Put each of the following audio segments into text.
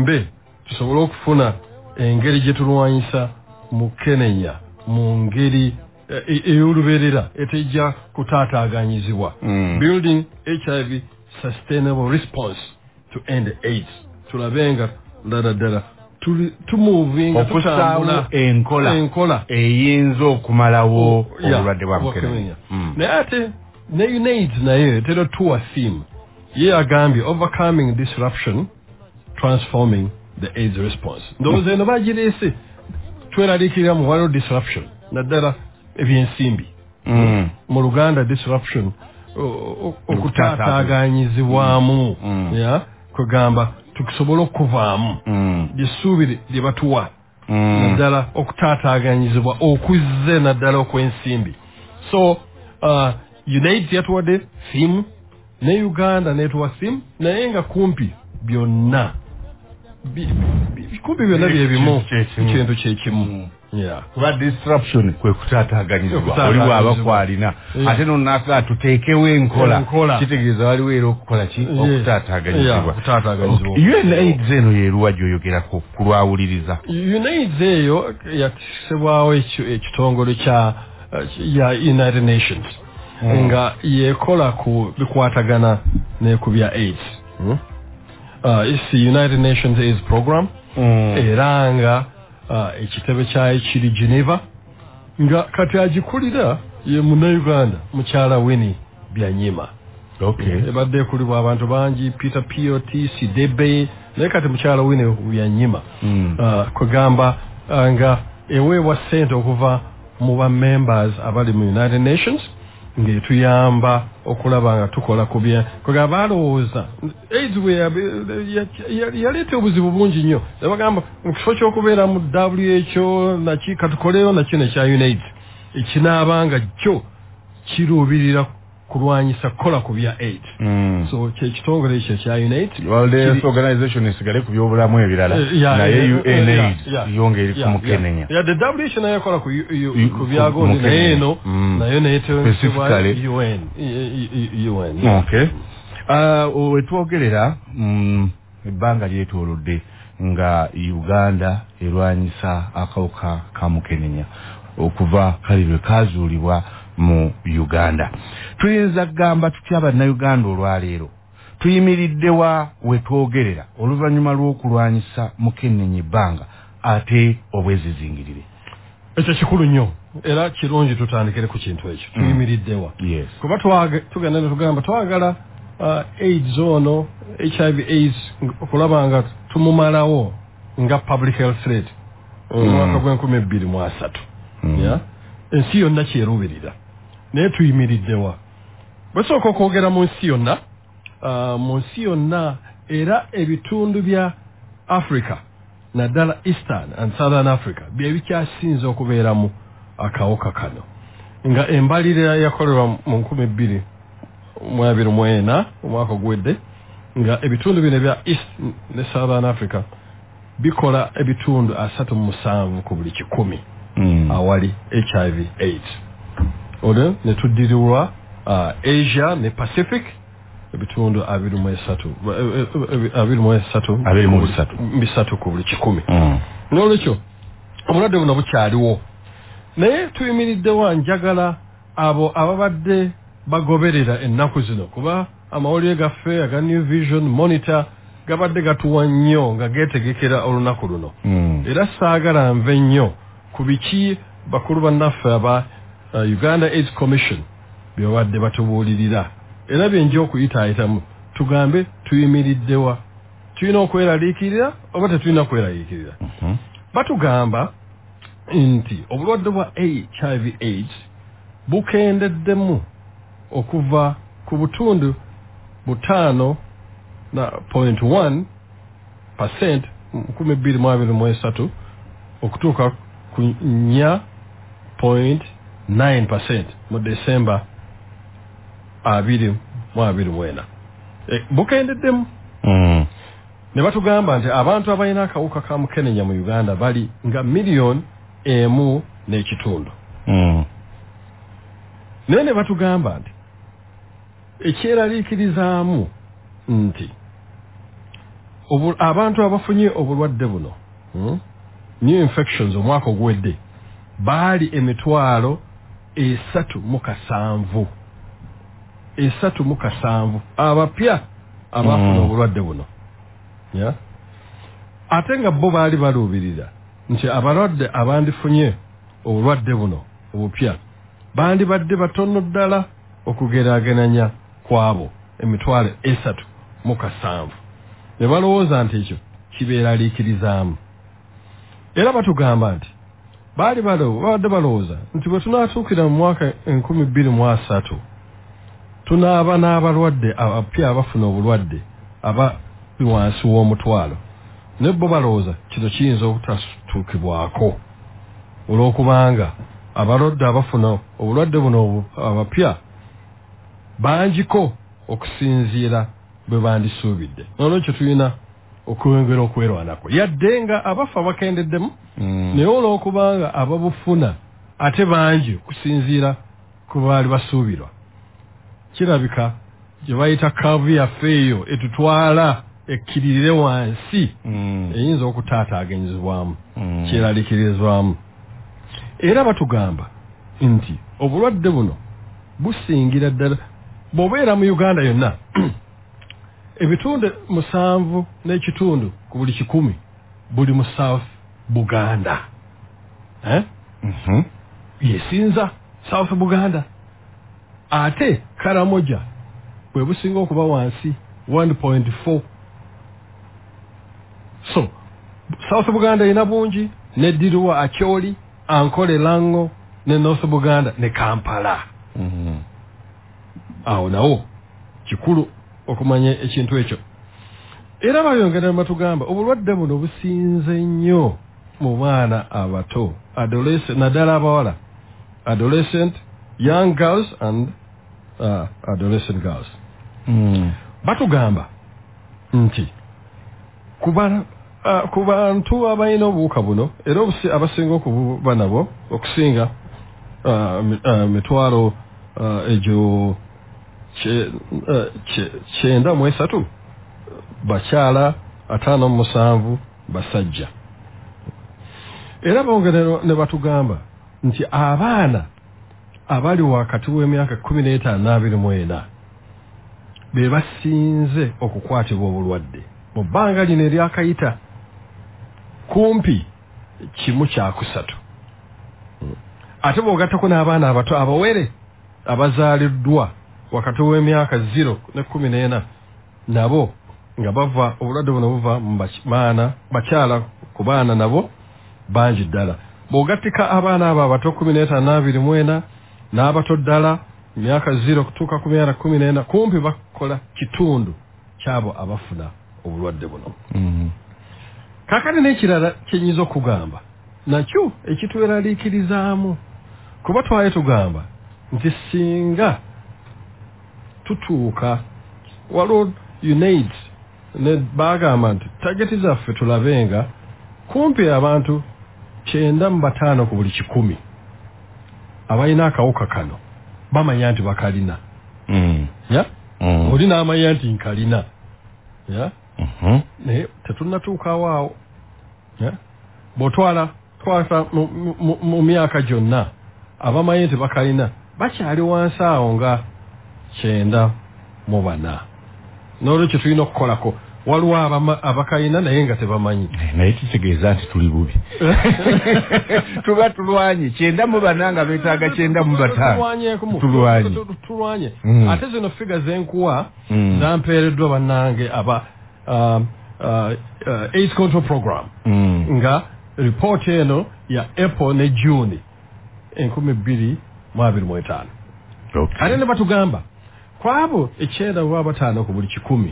tuyambe tusobole okufuna engeri gye tulwanyisa mukenenya mu ngeri ey'olubeerera etejja kutaataaganyizibwa. Building HIV sustainable response to end AIDS. Tulabenga ddala tumuvinga tutambula enkola eyinza okumalawo obulwadde bwa mukenenya. Naye ate ne UNAIDS naye etera tuwa theme ye agambye overcoming disruption transforming the AIDS response. Ndowooza eno bagireese tweraliikirira mu waliwo disruption naddala ebyensimbi. Mu Luganda disruption okutaataaganyizibwamu kugamba tukisobola okuvaamu lyessuubi lye batuwa naddala okutaataaganyizibwa okuzze naddala okw'ensimbi. So UNAIDS yatuwadde theme ne Uganda netuwa theme naye nga kumpi byonna bye bimu ekintu kyekimu. Kuba disruption kwe kutaataaganyizibwa oliwo abakwalina ate nonnaaka tuteekewo enkola kitegeeza waliwo era okukola ki okutaataaganyizibwa. UNAIDS eno yeeruwa gy'oyogerako ku lwawuliriza? UNAIDS eyo yatisibwawo ekitongole ya United Nations nga yekola ku bikwatagana ne ku bya AIDS. It's the United Nations AIDS program era nga ekitebe kyayo kiri Geneva nga kati agikulira ye Munnayuganda mukyala Winnie Byanyima. Ebadde ekulibwa abantu bangi Peter P.O.T. Sidebe naye kati mukyala Winnie Byanyima kugamba nga eweebwa ssente okuva mu ba members abali mu United Nations ng'etuyamba okulaba nga tukola ku bya kugamba balowooza AIDS yaleeta obuzibu bungi nnyo ne bagamba mu kifo ky'okubeera mu WHO naki katukoleyo nakino ekya UNAIDS ekinaabanga kyo kiruubirira kulwanyisa kukola ku bya AIDS. So kyekitongole ekyo kya UNAIDS World Health Organization esigale ku byobulamu ebirala naye UNAIDS yongeri ku mukenenya. The WHO nayo ekola ku byagondi naye eno nayo neetebwa UN. Wetwogerera ebbanga lyetoolodde nga Uganda erwanyisa akawuka ka mukenenya okuva kali lwe kazuulibwa mu Uganda. Tuyinza kugamba tutya bannayuganda olwaleero tuyimiriddewa wetwogerera oluvannyuma lw'okulwanyisa mukenenya ebbanga ate obwezizingirire? Ekyo kikulu nnyo era kirungi tutandikire ku kintu ekyo tuyimiriddewa kuba tugenda ne tugamba twagala AIDS ono HIV AIDS okulaba nga tumumalawo nga public health threat omwaka gw'2023 ensi yonna kyeruubirira naye tuyimiriddewa bwesooka okwogera mu nsi yonna era ebitundu bya Africa naddala Eastern and Southern Africa bye bikyasinze okubeeramu akawuka kano nga embalirira yakolerwa mu 2024 omwaka ogwedde nga ebitundu bino bya East ne Southern Africa bikola ebitundu 37 ku buli 100 awali HIV AIDS. Ode ne tuddirirwa Asia ne Pacific ebitundu 23 ku buli 100. N'olwekyo omulwadde buno bukyaliwo naye tuyimiriddewo njagala abo ababadde bagoberera ennaku zino kuba amawulire gaffe aga New Vision Monitor gabadde gatuwa nnyo nga geetegekera olunaku luno era saagala nve nnyo ku biki bakulu bannaffe aba Uganda AIDS Commission byobadde batubuulirira era byenja okuyitaayitamu tugambe tuyimiriddewa tulina okweraliikirira oba tetulina kweraliikirira. Batugamba nti obulwadde bwa HIV AIDS bukendeddemu okuva ku butundu 5.1% 2023 okutuuka ku 4.9% mu December 2024. Bukendeddemu. Ne batugamba nti abantu abalina akawuka ka mukenenya mu Uganda bali nga 1.5 million. Ne batugamba nti ekyeraliikirizaamu nti abantu abafunye obulwadde buno new infections omwaka ogwedde baali 3,700 abapya abafuna obulwadde buno ate nga bo baali baluubirira nti abalwadde abandifunye obulwadde buno obupya bandibadde batono ddala okugeraageranya kwabo 3,700 ne balowooza nti ekyo kibeeraliikirizaamu era batugamba nti baali babadde balowooza nti bwe tunaatuukira mu mwaka 2023 tunaaba n'abalwadde abapya abafuna obulwadde abali wansi w'omutwalo ne bo balowooza kino kiyinza obutatuukibwako olw'okubanga abalwadde abafuna obulwadde buno abapya bangiko okusinziira bwe bandisuubidde n'olwekyo tulina okwongera okwerwanako yadde nga abafa bakendeddemu naye olw'okubanga ababufuna ate bangi okusinziira ku baali basuubirwa kirabika gye bayita kaavu yaffe eyo etutwala ekkiririre wansi eyinza okutaataaganyizibwamu kyeraliikirizibwamu era batugamba nti obulwadde buno busingira ddala bw'obeera mu Uganda yonna ebitundu 7.5 ku buli 100 buli mu South Buganda yesinza South Buganda ate Karamoja bwe businga okuba wansi 1.4 so South Buganda ina bungi ne Dirwa Acholi Ankole Lango ne North Buganda ne Kampala awo nawo kikulu okumanya ekintu ekyo era bayongera batugamba obulwadde buno businze nnyo mu baana abato adolescent naddala abawala adolescent young girls and adolescent girls batugamba nti ku bantu abalina obuwuka buno era abasinga okuba nabo okusinga mitwalo egyo 93 bakyala 57 basajja era bongera ne batugamba nti abaana abali wakati w'emyaka 15 n'abiri be basinze okukwatibwa obulwadde mu bbanga lino eryakayita kumpi 1/3 ate bw'ogattako n'abaana abato abawere abazaaliddwa wakati w'emyaka 0 ne 14 nabo nga bava obulwadde buno buva mu bakyala ku baana nabo bangi ddala bw'ogattika abaana abo abato 15 n'abiri n'abato ddala myaka 0 kutuuka ku myaka 14 kumpi bakola kitundu kyabo abafuna obulwadde buno kakati n'ekirala kyenyiza okugamba nakyo ekitweraliikirizaamu kuba twali tugamba nti singa tutuuka waliwo UNAIDS ne bagamba nti tageti zaffe tulabenga kumpi abantu 95 ku buli 100 abalina akawuka kano bamanya nti bakalina oli n'amanya nti nkalina naye tetunnatuukawo awo bw'otwala mu myaka gyonna abamanyi nti bakalina bakyali wansi awo nga 94 n'olwekyo tulina okukolako waliwo abakalina naye nga tebamanyi naye kitegeeza nti tuli bubi tuba tulwanye 94 nga beetaaga 95 tulwanye ate zino figa zenkuwa zampeereddwa bannange aba AIDS control program nga report eno ya April ne June 2025 ate ne batugamba kwabo 95 ku buli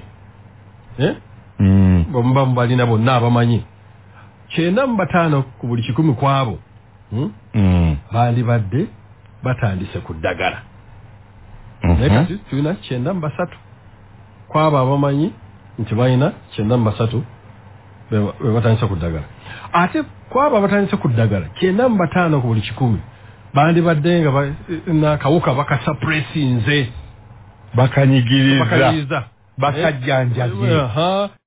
100 bomba mbalina bonna abamanyi 95 ku buli 100 kwabo bali badde batandise ku ddagala naye kati tulina 93 kwabo abamanyi nti balina 93 be batandise ku ddagala ate kwabo abatandise ku ddagala 95 ku buli 100 bandi badde nga nakawuka bakasuppressinze bakanyigiriza bakajjanjabye